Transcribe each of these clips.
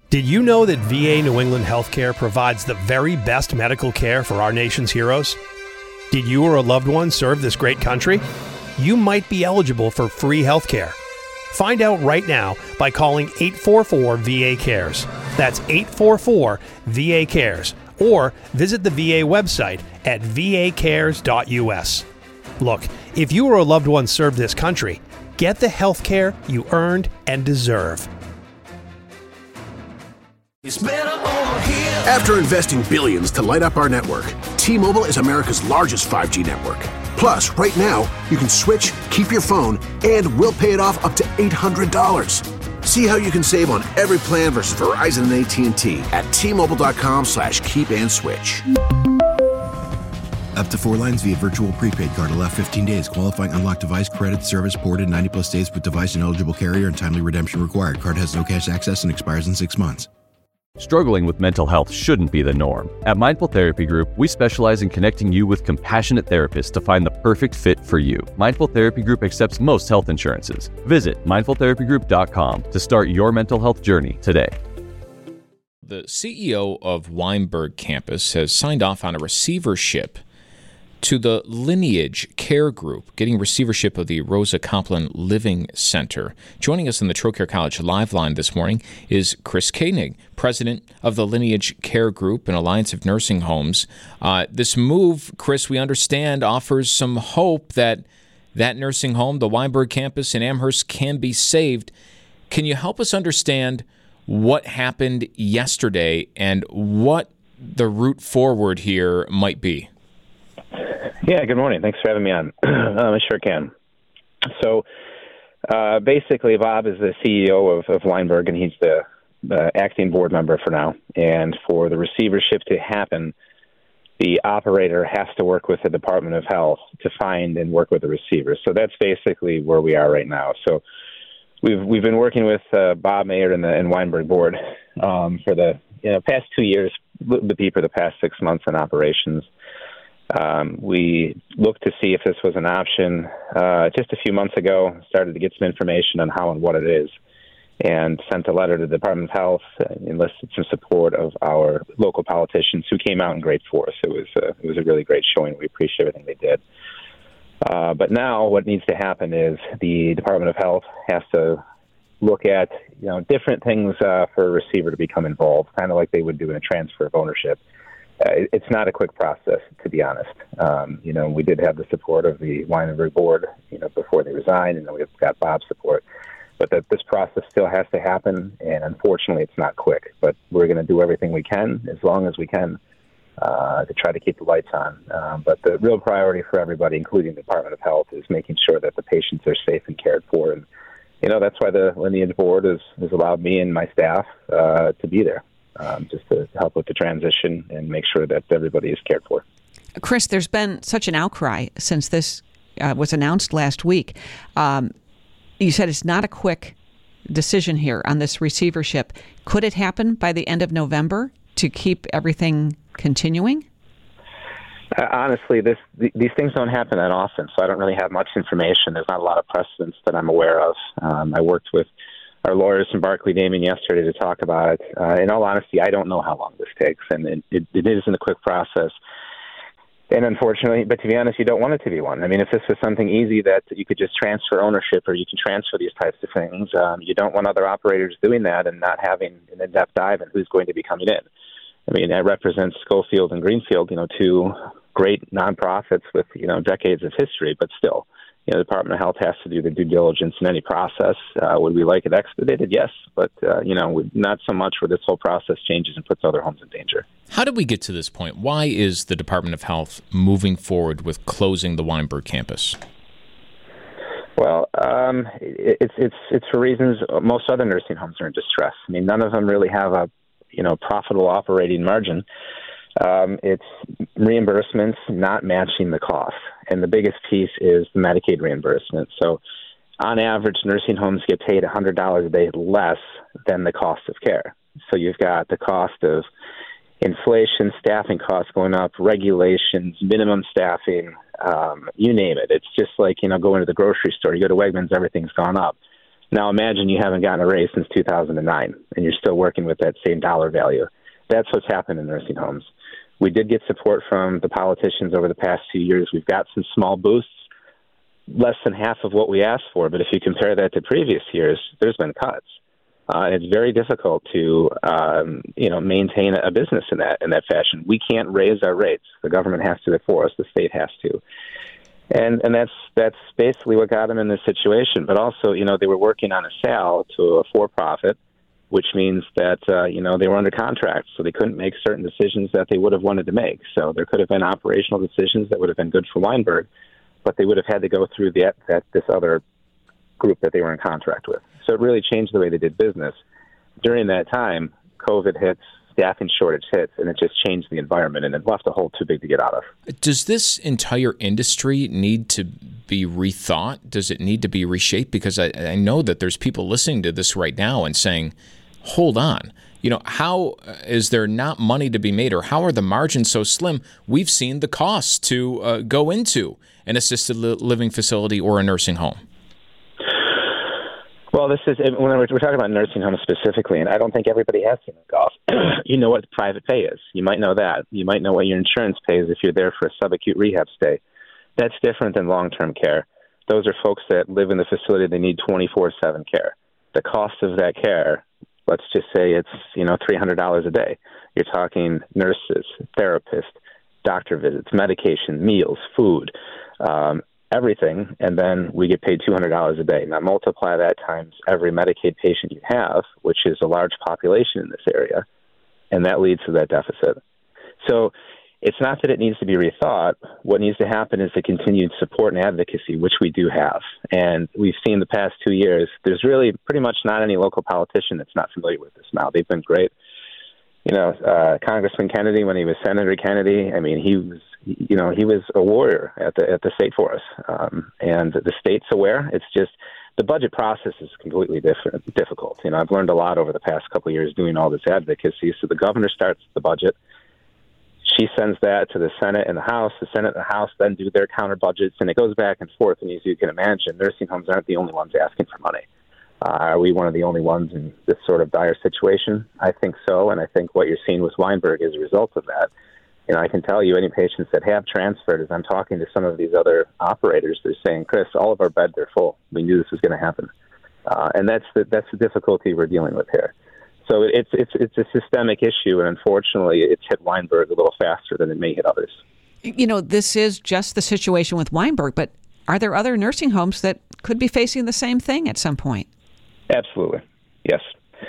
Did you know that VA New England Healthcare provides the very best medical care for our nation's heroes? Did you or a loved one serve this great country? You might be eligible for free healthcare. Find out right now by calling 844-VA-CARES. That's 844-VA-CARES. Or visit the VA website at vacares.us. Look, if you or a loved one served this country, get the health care you earned and deserve. It's better over here. After investing billions to light up our network, T-Mobile is America's largest 5G network. Plus, right now, you can switch, keep your phone, and we'll pay it off up to $800. See how you can save on every plan versus Verizon and AT&T at T-Mobile.com/keep-and-switch. Up to 4 lines via virtual prepaid card. Allow 15 days. Qualifying unlocked device credit service ported 90-plus days with device and eligible carrier and timely redemption required. Card has no cash access and expires in 6 months. Struggling with mental health shouldn't be the norm. At Mindful Therapy Group, we specialize in connecting you with compassionate therapists to find the perfect fit for you. Mindful Therapy Group accepts most health insurances. Visit mindfultherapygroup.com to start your mental health journey today. The CEO of Weinberg Campus has signed off on a receivership to the Lineage Care Group, getting receivership of the Rosa Compline Living Center. Joining us on the Trocare College Live Line this morning is Chris Koenig, president of the Lineage Care Group, an alliance of nursing homes. This move, Chris, we understand, offers some hope that that nursing home, the Weinberg campus in Amherst, can be saved. Can you help us understand what happened yesterday and what the route forward here might be? Yeah, good morning. Thanks for having me on. I sure can. So basically, Bob is the CEO of Weinberg, and he's the acting board member for now. And for the receivership to happen, the operator has to work with the Department of Health to find and work with the receiver. So that's basically where we are right now. So we've been working with Bob Mayer and Weinberg board for the past 2 years, the past 6 months in operations. We looked to see if this was an option just a few months ago, started to get some information on how and what it is, and sent a letter to the Department of Health, enlisted some support of our local politicians who came out in great force. It was a really great showing. We appreciate everything they did. But now what needs to happen is the Department of Health has to look at different things for a receiver to become involved, kind of like they would do in a transfer of ownership. It's not a quick process, to be honest. We did have the support of the Weinberg board, before they resigned, and then we've got Bob's support. But this process still has to happen, and unfortunately, it's not quick. But we're going to do everything we can, as long as we can, to try to keep the lights on. But the real priority for everybody, including the Department of Health, is making sure that the patients are safe and cared for. And that's why the Lineage board has allowed me and my staff to be there. Just to help with the transition and make sure that everybody is cared for. Chris, there's been such an outcry since this was announced last week. You said it's not a quick decision here on this receivership. Could it happen by the end of November to keep everything continuing? Honestly, these things don't happen that often, so I don't really have much information. There's not a lot of precedents that I'm aware of. I worked with our lawyers from Barclay Damon yesterday to talk about it. In all honesty, I don't know how long this takes, and it isn't a quick process. And unfortunately, but to be honest, you don't want it to be one. I mean, if this was something easy that you could just transfer ownership or you can transfer these types of things, you don't want other operators doing that and not having an in-depth dive in who's going to be coming in. I mean, that represents Schofield and Greenfield, two great nonprofits with, decades of history, but still. The Department of Health has to do the due diligence in any process. Would we like it expedited? Yes, but not so much where this whole process changes and puts other homes in danger. How did we get to this point? Why is the Department of Health moving forward with closing the Weinberg campus? Well, it's for reasons most other nursing homes are in distress. I mean, none of them really have a profitable operating margin. It's reimbursements not matching the cost. And the biggest piece is the Medicaid reimbursement. So on average, nursing homes get paid $100 a day less than the cost of care. So you've got the cost of inflation, staffing costs going up, regulations, minimum staffing, you name it. It's just like, going to the grocery store. You go to Wegmans, everything's gone up. Now imagine you haven't gotten a raise since 2009, and you're still working with that same dollar value. That's what's happened in nursing homes. We did get support from the politicians over the past few years. We've got some small boosts, less than half of what we asked for. But if you compare that to previous years, there's been cuts. It's very difficult to, maintain a business in that fashion. We can't raise our rates. The government has to do it for us. The state has to. And that's basically what got them in this situation. But also, they were working on a sale to a for-profit, which means that, they were under contract, so they couldn't make certain decisions that they would have wanted to make. So there could have been operational decisions that would have been good for Weinberg, but they would have had to go through this other group that they were in contract with. So it really changed the way they did business. During that time, COVID hits, staffing shortage hits, and it just changed the environment, and it left a hole too big to get out of. Does this entire industry need to be rethought? Does it need to be reshaped? Because I know that there's people listening to this right now and saying, hold on, how is there not money to be made, or how are the margins so slim? We've seen the costs to go into an assisted living facility or a nursing home. Well, this is when we're talking about nursing homes specifically, and I don't think everybody has seen the cost. You know what private pay is. You might know that. You might know what your insurance pays if you're there for a subacute rehab stay. That's different than long-term care. Those are folks that live in the facility. They need 24/7 care. The cost of that care, let's just say it's $300 a day. You're talking nurses, therapists, doctor visits, medication, meals, food, everything, and then we get paid $200 a day. Now multiply that times every Medicaid patient you have, which is a large population in this area, and that leads to that deficit. So it's not that it needs to be rethought. What needs to happen is the continued support and advocacy, which we do have. And we've seen the past 2 years, there's really pretty much not any local politician that's not familiar with this now. They've been great. Congressman Kennedy, when he was Senator Kennedy, he was a warrior at the state for us. And the state's aware. It's just the budget process is completely difficult. I've learned a lot over the past couple of years doing all this advocacy. So the governor starts the budget. She sends that to the Senate and the House. The Senate and the House then do their counter budgets, and it goes back and forth. And as you can imagine, nursing homes aren't the only ones asking for money. Are we one of the only ones in this sort of dire situation? I think so, and I think what you're seeing with Weinberg is a result of that. I can tell you any patients that have transferred, as I'm talking to some of these other operators, they're saying, Chris, all of our beds are full. We knew this was going to happen. And that's the difficulty we're dealing with here. So it's a systemic issue, and unfortunately, it's hit Weinberg a little faster than it may hit others. This is just the situation with Weinberg, but are there other nursing homes that could be facing the same thing at some point? Absolutely. Yes.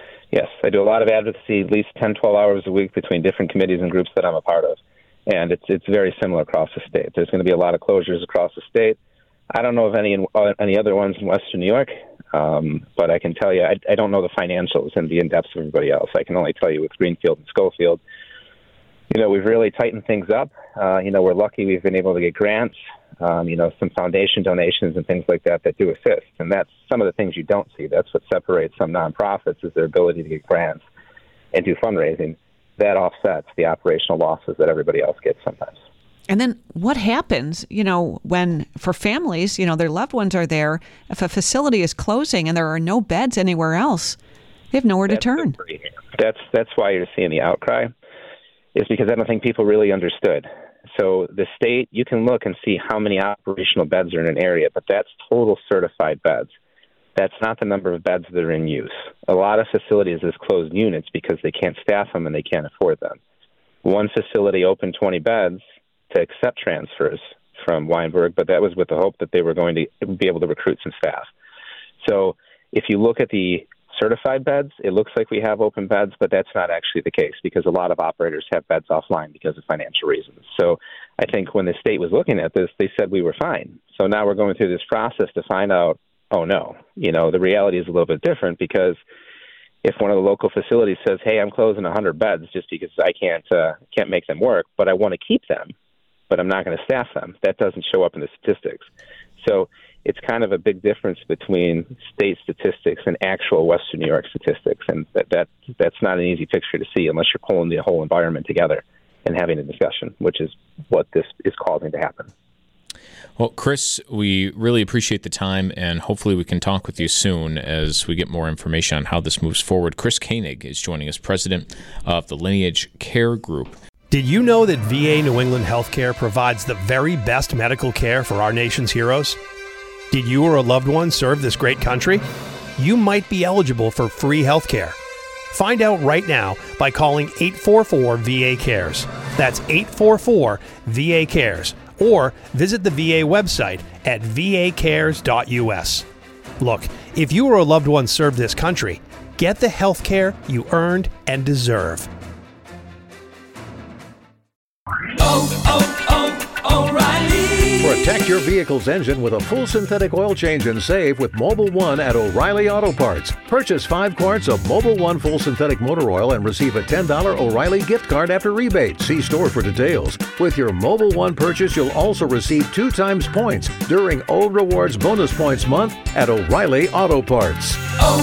I do a lot of advocacy, at least 10, 12 hours a week between different committees and groups that I'm a part of. And it's very similar across the state. There's going to be a lot of closures across the state. I don't know of any other ones in Western New York, but I can tell you I don't know the financials and the in-depth of everybody else. I can only tell you with Greenfield and Schofield, we've really tightened things up. We're lucky we've been able to get grants, some foundation donations and things like that do assist. And that's some of the things you don't see. That's what separates some nonprofits is their ability to get grants and do fundraising. That offsets the operational losses that everybody else gets sometimes. And then what happens, when for families, their loved ones are there, if a facility is closing and there are no beds anywhere else, they have nowhere to turn. That's why you're seeing the outcry, is because I don't think people really understood. So the state, you can look and see how many operational beds are in an area, but that's total certified beds. That's not the number of beds that are in use. A lot of facilities is closed units because they can't staff them and they can't afford them. One facility opened 20 beds to accept transfers from Weinberg, but that was with the hope that they were going to be able to recruit some staff. So if you look at the certified beds, it looks like we have open beds, but that's not actually the case because a lot of operators have beds offline because of financial reasons. So I think when the state was looking at this, they said we were fine. So now we're going through this process to find out, oh no, the reality is a little bit different because if one of the local facilities says, hey, I'm closing 100 beds just because I can't make them work, but I want to keep them, but I'm not going to staff them, that doesn't show up in the statistics. So it's kind of a big difference between state statistics and actual Western New York statistics, and that's not an easy picture to see unless you're pulling the whole environment together and having a discussion, which is what this is causing to happen. Well, Chris, we really appreciate the time, and hopefully we can talk with you soon as we get more information on how this moves forward. Chris Koenig is joining us, president of the Lineage Care Group. Did you know that VA New England Healthcare provides the very best medical care for our nation's heroes? Did you or a loved one serve this great country? You might be eligible for free healthcare. Find out right now by calling 844-VA-CARES. That's 844-VA-CARES. Or visit the VA website at vacares.us. Look, if you or a loved one served this country, get the health care you earned and deserve. O'Reilly. Protect your vehicle's engine with a full synthetic oil change and save with Mobil 1 at O'Reilly Auto Parts. Purchase 5 quarts of Mobil 1 full synthetic motor oil and receive a $10 O'Reilly gift card after rebate. See store for details. With your Mobil 1 purchase, you'll also receive 2 times points during O Rewards Bonus Points Month at O'Reilly Auto Parts.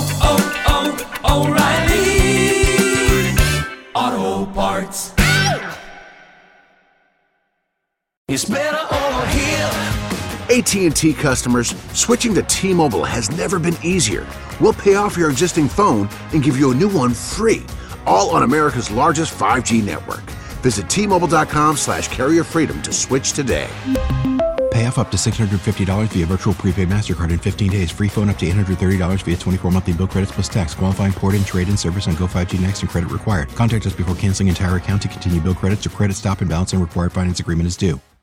O'Reilly Auto Parts. It's better over here. AT&T customers, switching to T-Mobile has never been easier. We'll pay off your existing phone and give you a new one free, all on America's largest 5G network. Visit T-Mobile.com/carrier freedom to switch today. Pay off up to $650 via virtual prepaid MasterCard in 15 days. Free phone up to $830 via 24 monthly bill credits plus tax. Qualifying port-in, trade-in service on Go 5G Next and credit required. Contact us before canceling entire account to continue bill credits or credit stop and balance and required finance agreement is due.